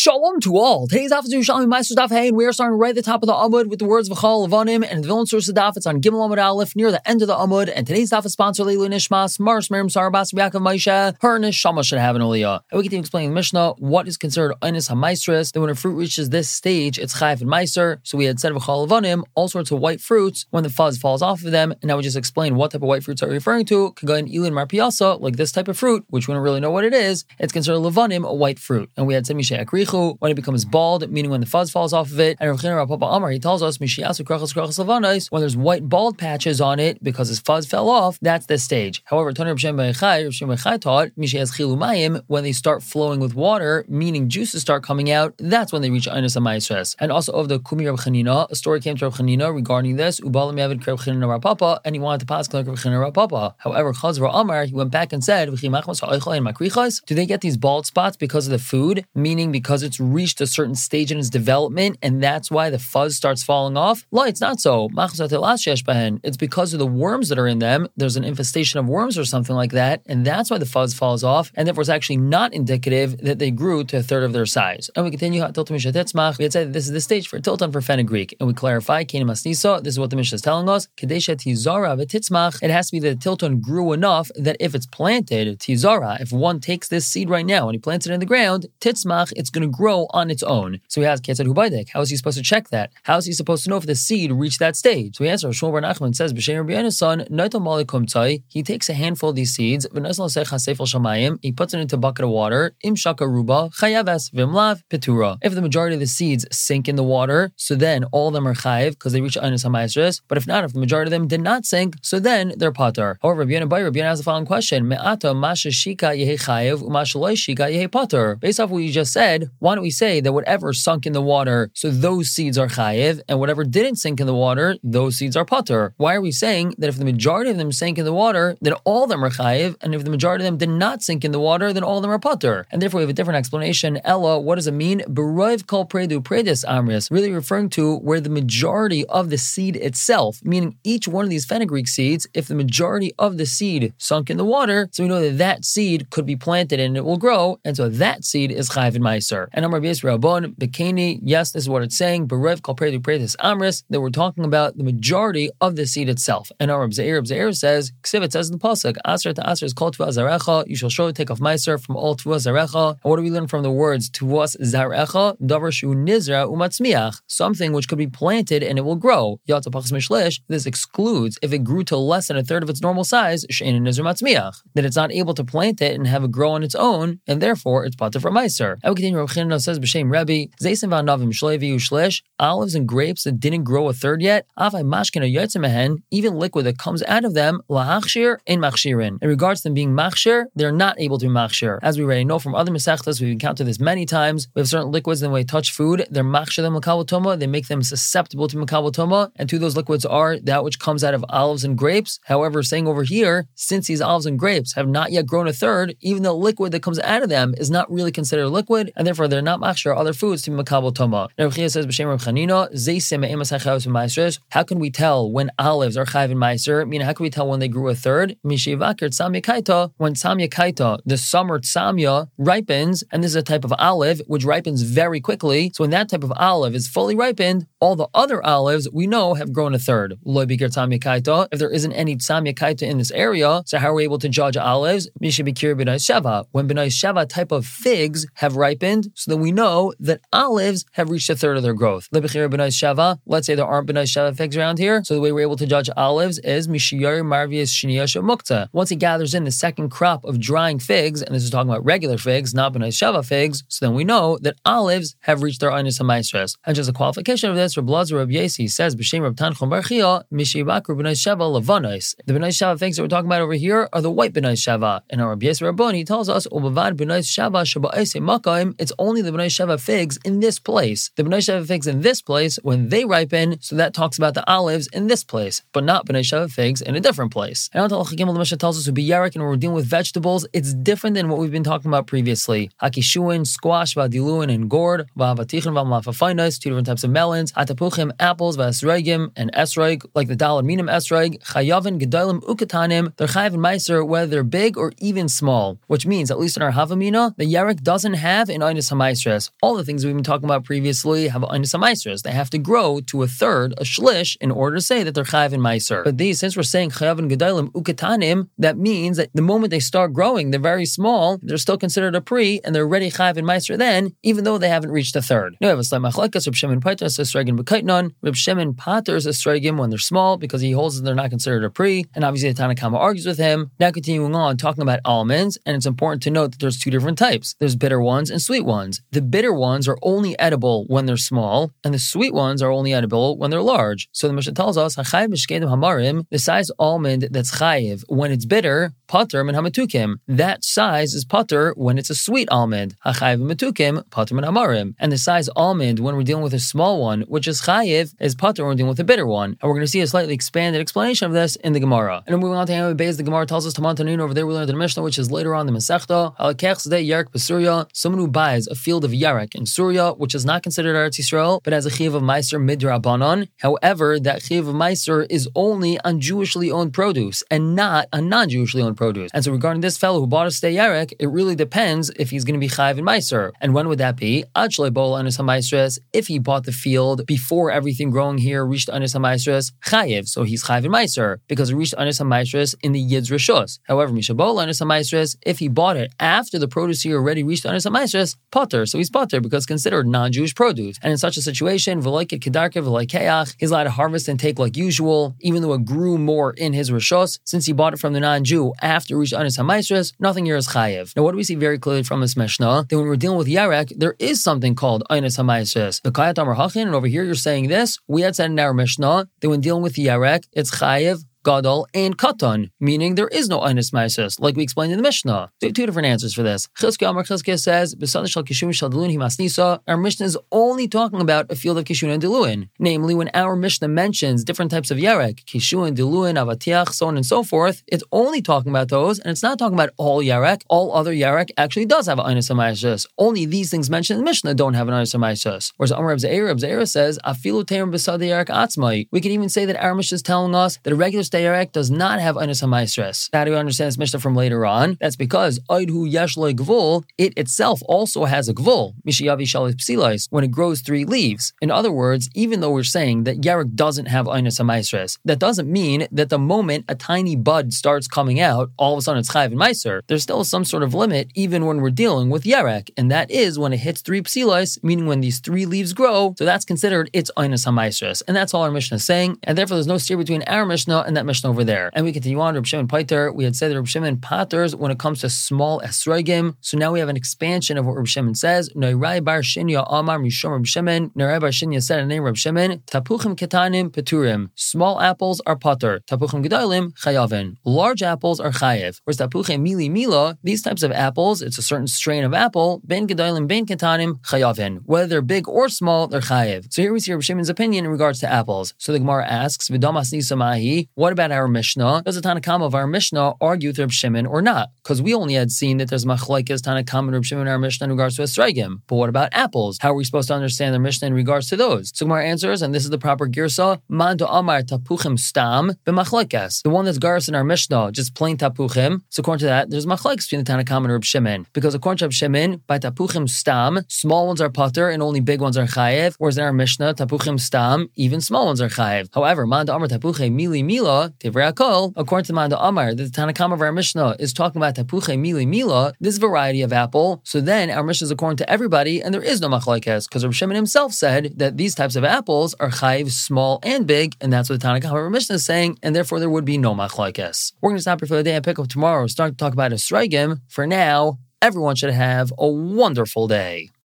Shalom to all. Today's daf is Yerushalmi Meister Daf Hey, and we are starting right at the top of the Amud with the words V'chal Levanim, and the Vilna source of daf, it's on Gimel Amud Aleph near the end of the Amud. And today's daf is sponsored Leilu Nishmas Mars Miriam Sarabas Yaakov Moshe. Her neshama should have an aliyah. And we continue explaining the Mishnah what is considered Einis HaMaisris. That when a fruit reaches this stage, it's Chayiv and Meiser. So we had said V'chal Levanim, all sorts of white fruits when the fuzz falls off of them. And now we just explain what type of white fruits are we referring to. Kagain Elin Marpiasa, like this type of fruit, which we don't really know what it is. It's considered Levanim, a white fruit. And we had said Mishay Akrichu, when it becomes bald, meaning when the fuzz falls off of it. And Rav China Rav Papa Amar, he tells us Mishiasu Krachas Krachas Levanis, when there's white bald patches on it because his fuzz fell off, that's this stage. However, Tony Rav Shem Bechai taught Mishias Chilu Mayim, when they start flowing with water, meaning juices start coming out, that's when they reach Einis HaMaisres. And also of the Kumi Rav Chanina, a story came to Rav Chanina regarding this. Ubalam Yavid Rav Chanina Rav Papa, and he wanted to pass like Rav Chanina Rav Papa. However, Chazra Amar, he went back and said, do they get these bald spots because of the food, meaning because it's reached a certain stage in its development, and that's why the fuzz starts falling off? No, it's not so. It's because of the worms that are in them. There's an infestation of worms or something like that, and that's why the fuzz falls off, and therefore it's actually not indicative that they grew to a third of their size. And we continue, we had said that this is the stage for tilton for fenugreek, and we clarify, this is what the Mishnah is telling us, it has to be that the tilton grew enough that if it's planted, tizara, if one takes this seed right now and he plants it in the ground, titzmach, it's going to grow on its own. So he asks, how is he supposed to check that? How is he supposed to know if the seed reached that stage? So he answers, Shmuel Bar Nachman says, he takes a handful of these seeds, he puts it into a bucket of water, if the majority of the seeds sink in the water, so then all of them are chayiv because they reach Einis HaMaisres, but if not, if the majority of them did not sink, so then they're pater. However, Rabbi Yana has the following question, based off what you just said, why don't we say that whatever sunk in the water, so those seeds are chayiv, and whatever didn't sink in the water, those seeds are pater? Why are we saying that if the majority of them sank in the water, then all of them are chayiv, and if the majority of them did not sink in the water, then all of them are pater? And therefore we have a different explanation. Ella, what does it mean? Beroiv kol predu predis amris, really referring to where the majority of the seed itself, meaning each one of these fenugreek seeds, if the majority of the seed sunk in the water, so we know that that seed could be planted and it will grow, and so that seed is chayiv and meiser. And Amar B'Yis Rabban Bekeni, yes, this is what it's saying. Berev kol predu predis amris, that we're talking about the majority of the seed itself. And our Reb Zeir says, Ksiv, it says in the pasuk, Asher to Asher is called Tuvah Zarecha. You shall surely take off meiser from all Tuvah Zarecha. And what do we learn from the words Tuvah Zarecha? Davar shu nizra umatzmiach, something which could be planted and it will grow. Yatza pachas mishlish. This excludes if it grew to less than a third of its normal size, she'ein nizra matzmiach, that it's not able to plant it and have it grow on its own, and therefore it's pater from meiser. I will continue. Rav Chanina says b'shem Rebbe, zeisim v'anavim shleivi ushlish, olives and grapes that didn't grow a third yet, avai mashkin yotzeh mehen, even liquid that comes out of them, lahachshir ein machshirin. In regards to them being machshir, they're not able to be machshir. As we already know from other mesechtas, we've encountered this many times. We have certain liquids in the way they touch food, they're machshir them makabel toma, they make them susceptible to makabel toma, and two of those liquids are that which comes out of olives and grapes. However, saying over here, since these olives and grapes have not yet grown a third, even the liquid that comes out of them is not really considered a liquid, and therefore they're not machshir other foods to be makabel toma. Rav Chia says b'shem Rav Chanina, how can we tell when olives are chayiv and meiser? Meaning, how can we tell when they grew a third? When samya kaita, the summer samya ripens, and this is a type of olive which ripens very quickly. So when that type of olive is fully ripened, all the other olives we know have grown a third. If there isn't any samya kaita in this area, so how are we able to judge olives? When B'nai Sheva type of figs have ripened, so then we know that olives have reached a third of their growth. Let's say there aren't B'nai Sheva figs around here, so the way we're able to judge olives is once he gathers in the second crop of drying figs, and this is talking about regular figs, not B'nai Sheva figs, so then we know that olives have reached their Einis HaMaisres. And just a qualification of this, Reb Lazar Reb Yesi says, B'shem Reb Tanchum Bar Chia, Mishivakru B'nai Sheva Levanos. The B'nai Sheva figs that we're talking about over here are the white B'nai Sheva. And our Reb Yesi Rabboni, he tells us, Ubavad B'nai Sheva Shaba'ese Makayim, it's only the B'nai Sheva figs in this place. The B'nai Sheva figs in this place, when they ripen, so that talks about the olives in this place, but not B'nai Sheva figs in a different place. And Al Gimel, the Mishnah tells us to be Yarek, and when we're dealing with vegetables, it's different than what we've been talking about previously. Hakishuin, squash, vadiluin, and gourd, vavatichin, vamlafafainas, two different types of melons, atapuchim, apples, vasreigim, and esreig, like the dalad minim esreig, chayavin, gedalim, ukatanim, they're chayav and meiser, whether they're big or even small, which means, at least in our havamina, the Yarek doesn't have an Einis hamaisres. All the things we've been talking about previously have einus hamaisres. They have to grow to a third, a shlish, in order to say that they're chayav in meiser. But these, since we're saying chayav in gedalim uketanim, that means that the moment they start growing, they're very small, they're still considered a pri, and they're already chayav in meiser then, even though they haven't reached a third. Now we have a slight machlokes. Reb Shimon pater is esrogim b'kaitnon. Reb Shimon pater is esrogim when they're small because he holds that they're not considered a pri, and obviously the Tanna Kama argues with him. Now continuing on, talking about almonds, and it's important to note that there's two different types. There's bitter ones and sweet ones. The bitter ones are only edible when they're small, and the sweet ones are only edible when they're large. So the Mishnah tells us, HaChayiv Mishkedim Hamarim, the size almond that's chayiv when it's bitter, pater min hamatukim. That size is pater when it's a sweet almond. HaChayiv matukim, pater min hamarim. And the size almond when we're dealing with a small one, which is chayiv, is pater when we're dealing with a bitter one. And we're going to see a slightly expanded explanation of this in the Gemara. And then moving on to Hamid Beis, the Gemara tells us Taman Tanin over there we learned in the Mishnah, which is later on the Masechta. Halakech Zdei Yarek B'Surya, someone who buys a field of Yarek in Surya, which is not considered Eretz Yisrael, but has a Chiv of Meiser Midrabanan. However, that Chiv of Meiser is only on Jewishly owned produce and not on non-Jewishly owned produce. And so regarding this fellow who bought a Stei Yarek, it really depends if he's going to be Chayiv in Meiser. And when would that be? Ad Shlei Bol Anis HaMeisres, if he bought the field before everything growing here reached Anis HaMeisres, Chayiv, so he's Chayiv in Meiser, because it reached Anis HaMeisres in the Yid's Rishos. However, Mishabol Anis HaMeisres, if he bought it after the produce here already reached Anis HaMeisres, Potter, so he's Potter because considered non-Jewish produce. And in such a situation, V'loikit Kedarke V'loikeach, he's allowed to harvest and take like usual, even though it grew more in his Rishos, since he bought it from the non-Jew after it reached Anis HaMeisres, nothing here is Chayiv. Now what do we see very clearly from this Mishnah? That when we're dealing with Yarek, there is something called Anis HaMeisres. The Kayat Amar Hachin, and over here you're saying this, we had said in our Mishnah that when dealing with Yarek, it's Chayiv, Gadol, and Katan, meaning there is no Einus Meises, like we explained in the Mishnah. There are two different answers for this. Chizkiah Amar Chizkiah says, our Mishnah is only talking about a field of Kishun and Diluin. Namely, when our Mishnah mentions different types of Yarek, Kishun, Diluin, Avatiach, so on and so forth, it's only talking about those, and it's not talking about all Yarek. All other Yarek actually does have Einus Meises. Only these things mentioned in the Mishnah don't have an Einus Meises. Whereas Amar Reb Zeira says, Afilu Terim B'Sad Yarek Atzmai. We can even say that our Mishnah is telling us that a regular Yarek does not have Einus HaMeisres. How do we understand this Mishnah from later on? That's because Oidhu Yesh Lo Gvul, it itself also has a Gvul, Mishiyavi Shalit Psilais, when it grows 3 leaves. In other words, even though we're saying that Yarek doesn't have Einus HaMeisres, that doesn't mean that the moment a tiny bud starts coming out, all of a sudden it's Chayiv and Meiser. There's still some sort of limit even when we're dealing with Yarek, and that is when it hits 3 Psilais, meaning when these 3 leaves grow, so that's considered its Einus HaMeisres. And that's all our Mishnah is saying, and therefore there's no steer between our Mishnah and that Mishnah over there. And we continue on, Reb Shimon Pater. We had said that Reb Shimon paters when it comes to small esrogim. So now we have an expansion of what Reb Shimon says. Noirai bar shinya amar mishum Reb Shimon. Noirai bar shinya said in the name of Reb Shimon. Tapuchim ketanim peturim. Small apples are pater. Tapuchim gedalim chayavin. Large apples are chayev. Whereas tapuchim mili mila, these types of apples, it's a certain strain of apple. Ben gedalim ben ketanim chayavin. Whether they're big or small, they're chayev. So here we see Reb Shimon's opinion in regards to apples. So the Gemara asks, V'damas nisamahi. What about our Mishnah? Does the Tanna Kama of our Mishnah argue with Reb Shimon or not? Because we only had seen that there's machlokes Tanna Kama and Reb Shimon in our Mishnah in regards to esrogim. But what about apples? How are we supposed to understand their Mishnah in regards to those? So Gemara answers, and this is the proper girsa: Man to Amar tapuchim stam b'machlokes. The one that's garas in our Mishnah, just plain tapuchim. So according to that, there's machlokes between the Tanna Kama and Reb Shimon. Because according to Reb Shimon, by tapuchim stam, small ones are pater and only big ones are chayev. Whereas in our Mishnah, tapuchim stam, even small ones are chayev. However, Man to Amar tapuchim mili mila tivrei akol. According to Manda Amar, the Tanna Kama of our Mishnah is talking about tapuche mili mila, this variety of apple. So then our Mishnah is according to everybody, and there is no machlokes, because Reb Shimon himself said that these types of apples are chayiv small and big, and that's what the Tanna Kama of our Mishnah is saying, and therefore there would be no machlokes. We're going to stop here for the day and pick up tomorrow. Start to talk about esrogim. For now, everyone should have a wonderful day.